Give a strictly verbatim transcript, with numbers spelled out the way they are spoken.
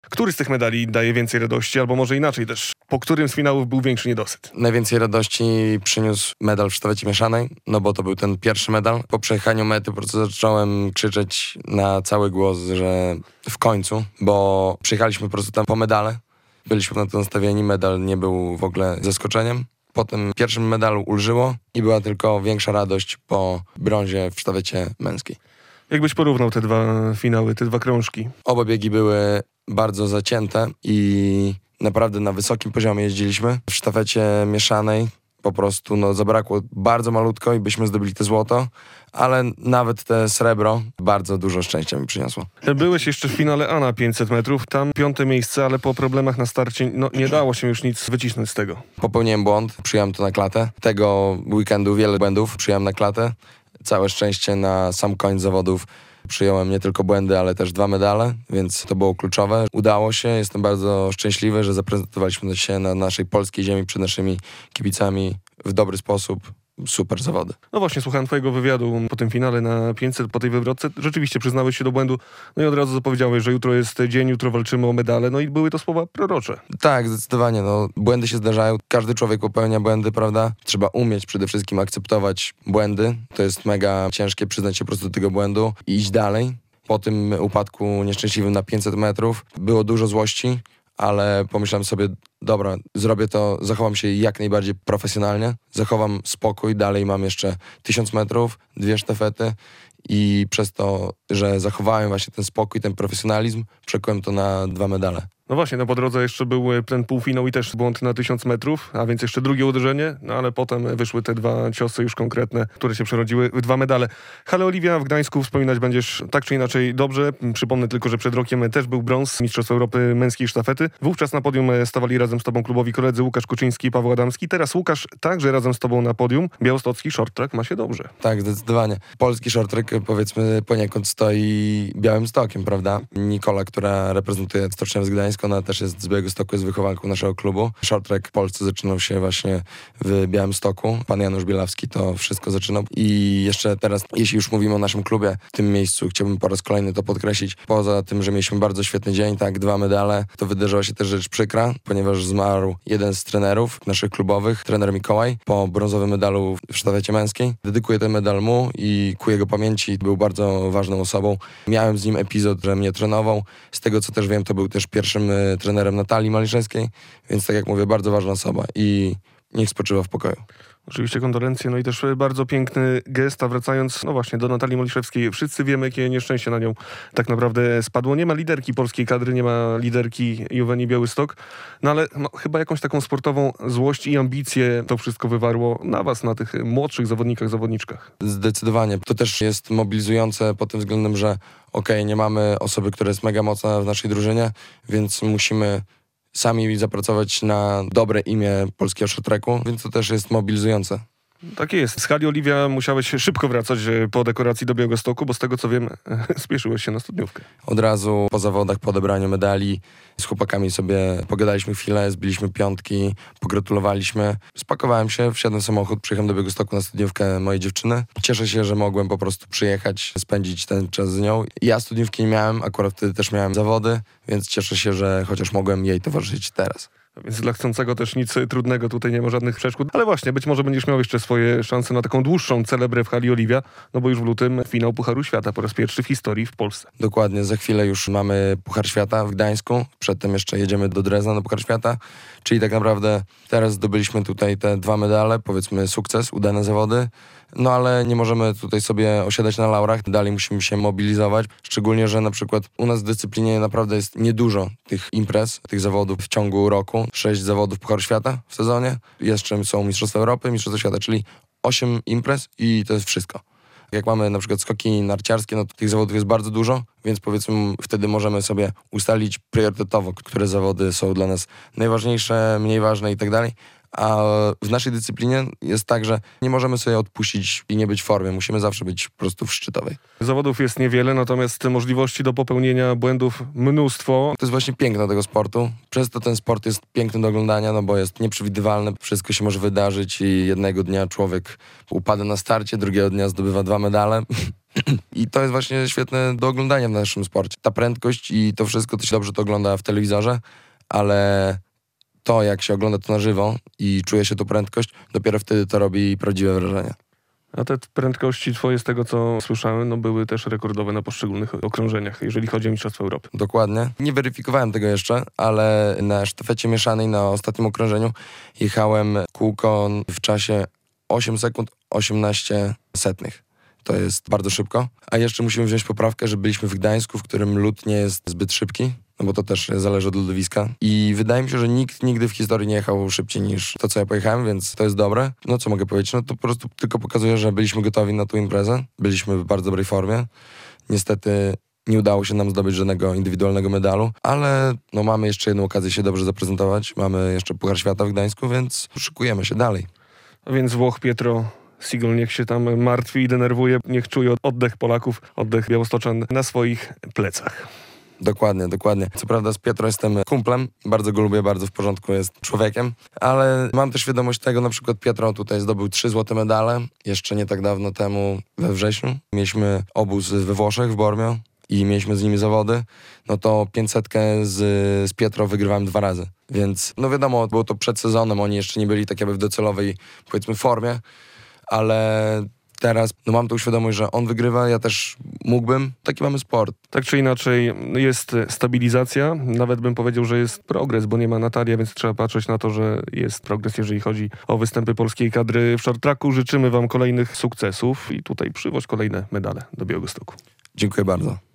Który z tych medali daje więcej radości, albo może inaczej też, po którym z finałów był większy niedosyt? Najwięcej radości przyniósł medal w sztafecie mieszanej, no bo to był ten pierwszy medal. Po przejechaniu mety po prostu zacząłem krzyczeć na cały głos, że w końcu, bo przyjechaliśmy po prostu tam po medale. Byliśmy na to nastawieni, medal nie był w ogóle zaskoczeniem. Po tym pierwszym medalu ulżyło i była tylko większa radość po brązie w sztafecie męskiej. Jakbyś porównał te dwa finały, te dwa krążki? Oba biegi były bardzo zacięte i naprawdę na wysokim poziomie jeździliśmy. W sztafecie mieszanej po prostu no, zabrakło bardzo malutko i byśmy zdobyli te złoto, ale nawet te srebro bardzo dużo szczęścia mi przyniosło. Byłeś jeszcze w finale A na pięćset metrów, tam piąte miejsce, ale po problemach na starcie no, nie dało się już nic wycisnąć z tego. Popełniłem błąd, przyjąłem to na klatę. Tego weekendu wiele błędów przyjąłem na klatę. Całe szczęście na sam koniec zawodów przyjąłem nie tylko błędy, ale też dwa medale, więc to było kluczowe. Udało się, jestem bardzo szczęśliwy, że zaprezentowaliśmy się na naszej polskiej ziemi przed naszymi kibicami w dobry sposób. Super zawody. No właśnie, słuchałem twojego wywiadu po tym finale na pięćset, po tej wywrotce. Rzeczywiście przyznałeś się do błędu, no i od razu zapowiedziałeś, że jutro jest dzień, jutro walczymy o medale, no i były to słowa prorocze. Tak, zdecydowanie, no błędy się zdarzają, każdy człowiek popełnia błędy, prawda? Trzeba umieć przede wszystkim akceptować błędy, to jest mega ciężkie przyznać się po prostu do tego błędu i iść dalej. Po tym upadku nieszczęśliwym na pięćset metrów było dużo złości, ale pomyślałem sobie, dobra, zrobię to, zachowam się jak najbardziej profesjonalnie, zachowam spokój, dalej mam jeszcze tysiąc metrów, dwie sztafety i przez to, że zachowałem właśnie ten spokój, ten profesjonalizm, przekułem to na dwa medale. No właśnie, no po drodze jeszcze był ten półfinał i też błąd na tysiąc metrów, a więc jeszcze drugie uderzenie, no ale potem wyszły te dwa ciosy już konkretne, które się przerodziły w dwa medale. Hale Oliwia w Gdańsku wspominać będziesz tak czy inaczej dobrze. Przypomnę tylko, że przed rokiem też był brąz Mistrzostw Europy męskiej sztafety. Wówczas na podium stawali razem z tobą klubowi koledzy Łukasz Kuczyński i Paweł Adamski. Teraz Łukasz także razem z tobą na podium. Białostocki short track ma się dobrze. Tak, zdecydowanie. Polski short track powiedzmy poniekąd stoi Białymstokiem, prawda? Nikola, która reprezentuje Stocznię z Gdańska, ona też jest z Białegostoku, jest wychowanką naszego klubu. Short track w Polsce zaczynał się właśnie w Białymstoku. Pan Janusz Bielawski to wszystko zaczynał. I jeszcze teraz, jeśli już mówimy o naszym klubie, w tym miejscu chciałbym po raz kolejny to podkreślić. Poza tym, że mieliśmy bardzo świetny dzień, tak, dwa medale, to wydarzyła się też rzecz przykra, ponieważ zmarł jeden z trenerów naszych klubowych, trener Mikołaj, po brązowym medalu w sztafecie męskiej. Dedykuję ten medal mu i ku jego pamięci. Był bardzo ważną osobą. Miałem z nim epizod, że mnie trenował. Z tego, co też wiem, to był też pierwszym trenerem Natalii Maliszewskiej, więc tak jak mówię, bardzo ważna osoba i niech spoczywa w pokoju. Oczywiście kondolencje, no i też bardzo piękny gest, a wracając, no właśnie, do Natalii Maliszewskiej. Wszyscy wiemy, jakie nieszczęście na nią tak naprawdę spadło. Nie ma liderki polskiej kadry, nie ma liderki Juwenii Białystok, no ale no, chyba jakąś taką sportową złość i ambicję to wszystko wywarło na was, na tych młodszych zawodnikach, zawodniczkach. Zdecydowanie. To też jest mobilizujące pod tym względem, że okej, okay, nie mamy osoby, która jest mega mocna w naszej drużynie, więc musimy sami zapracować na dobre imię polskiego short tracku, więc to też jest mobilizujące. Tak jest. Z hali Oliwia musiałeś szybko wracać po dekoracji do Białegostoku, bo z tego co wiem, spieszyłeś się na studniówkę. Od razu po zawodach, po odebraniu medali z chłopakami sobie pogadaliśmy chwilę, zbiliśmy piątki, pogratulowaliśmy. Spakowałem się, wsiadłem w samochód, przyjechałem do Białegostoku na studniówkę mojej dziewczyny. Cieszę się, że mogłem po prostu przyjechać, spędzić ten czas z nią. Ja studniówki nie miałem, akurat wtedy też miałem zawody, więc cieszę się, że chociaż mogłem jej towarzyszyć teraz. Więc dla chcącego też nic trudnego, tutaj nie ma żadnych przeszkód. Ale właśnie, być może będziesz miał jeszcze swoje szanse na taką dłuższą celebrę w hali Oliwia, no bo już w lutym finał Pucharu Świata po raz pierwszy w historii w Polsce. Dokładnie, za chwilę już mamy Puchar Świata w Gdańsku, przedtem jeszcze jedziemy do Drezna na Puchar Świata, czyli tak naprawdę teraz zdobyliśmy tutaj te dwa medale, powiedzmy sukces, udane zawody, no ale nie możemy tutaj sobie osiadać na laurach, dalej musimy się mobilizować, szczególnie, że na przykład u nas w dyscyplinie naprawdę jest niedużo tych imprez, tych zawodów w ciągu roku, sześć zawodów Pucharu Świata w sezonie, jeszcze są Mistrzostwa Europy, Mistrzostwa Świata, czyli osiem imprez i to jest wszystko. Jak mamy na przykład skoki narciarskie, no to tych zawodów jest bardzo dużo, więc powiedzmy wtedy możemy sobie ustalić priorytetowo, które zawody są dla nas najważniejsze, mniej ważne i tak dalej. A w naszej dyscyplinie jest tak, że nie możemy sobie odpuścić i nie być w formie. Musimy zawsze być po prostu w szczytowej. Zawodów jest niewiele, natomiast możliwości do popełnienia błędów mnóstwo. To jest właśnie piękno tego sportu. Przez to ten sport jest piękny do oglądania, no bo jest nieprzewidywalny. Wszystko się może wydarzyć i jednego dnia człowiek upada na starcie, drugiego dnia zdobywa dwa medale. I to jest właśnie świetne do oglądania w naszym sporcie. Ta prędkość i to wszystko, to się dobrze to ogląda w telewizorze, ale to, jak się ogląda to na żywo i czuje się tu prędkość, dopiero wtedy to robi prawdziwe wrażenie. A te prędkości twoje, z tego co słyszałem, no były też rekordowe na poszczególnych okrążeniach, jeżeli chodzi o Mistrzostwa Europy. Dokładnie. Nie weryfikowałem tego jeszcze, ale na sztafecie mieszanej na ostatnim okrążeniu jechałem kółko w czasie osiem sekund osiemnaście setnych. To jest bardzo szybko. A jeszcze musimy wziąć poprawkę, że byliśmy w Gdańsku, w którym lód nie jest zbyt szybki, no bo to też zależy od lodowiska. I wydaje mi się, że nikt nigdy w historii nie jechał szybciej niż to, co ja pojechałem, więc to jest dobre. No co mogę powiedzieć? No to po prostu tylko pokazuje, że byliśmy gotowi na tą imprezę. Byliśmy w bardzo dobrej formie. Niestety nie udało się nam zdobyć żadnego indywidualnego medalu, ale no mamy jeszcze jedną okazję się dobrze zaprezentować. Mamy jeszcze Puchar Świata w Gdańsku, więc szykujemy się dalej. A więc Włoch Pietro Sigol niech się tam martwi i denerwuje, niech czuje oddech Polaków, oddech Białostoczan na swoich plecach. Dokładnie, dokładnie. Co prawda z Pietro jestem kumplem, bardzo go lubię, bardzo w porządku jest człowiekiem, ale mam też świadomość tego, na przykład Pietro tutaj zdobył trzy złote medale, jeszcze nie tak dawno temu we wrześniu. Mieliśmy obóz we Włoszech, w Bormio i mieliśmy z nimi zawody, no to pięćsetkę z, z Pietro wygrywałem dwa razy. Więc no wiadomo, było to przed sezonem, oni jeszcze nie byli tak jakby w docelowej, powiedzmy, formie, ale teraz no mam tą świadomość, że on wygrywa, ja też mógłbym. Taki mamy sport. Tak czy inaczej jest stabilizacja, nawet bym powiedział, że jest progres, bo nie ma Natalia, więc trzeba patrzeć na to, że jest progres, jeżeli chodzi o występy polskiej kadry w short tracku. Życzymy wam kolejnych sukcesów i tutaj przywoź kolejne medale do Białegostoku. Dziękuję bardzo.